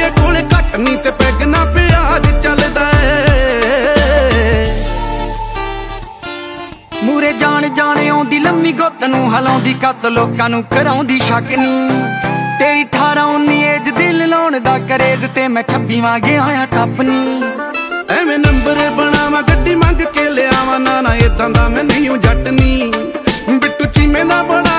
ਰੁਪਈਏ ਕੋਲੇ ਘੱਟ ਨੀ ਤੇ ਪੈਗ ਨਾ ਪਿਆਜ ਚੱਲਦਾ ਏ। ਮੂਰੇ ਜਾਣ ਜਾਣੇ ਆਉਂਦੀ ਲੰਮੀ ਗੁੱਤ ਨੂੰ ਹਲਾਉਂਦੀ ਕੱਤ ਲੋਕਾਂ ਨੂੰ ਕਰਾਉਂਦੀ ਸ਼ੱਕ ਨੀ। ਤੇਰੀ 18-19 ਏਜ ਦਿਲ ਲਾਉਣ ਦਾ ਕਰੇਜ਼ ਤੇ ਮੈਂ 26 ਵਾਂ ਗਿਆ ਆ ਟੱਪ ਨੀ। ਐਵੇਂ ਨੰਬਰ ਬਣਾਵਾਂ ਗੱਡੀ ਮੰਗ ਕੇ ਲਿਆਵਾਂ ਨਾ ਨਾ ਏਦਾਂ ਦਾ ਮੈਂ ਨਹੀਂ ਜੱਟ ਨੀ। ਬਿੱਟੂ ਚੀਮੇ ਦਾ ਬੜਾ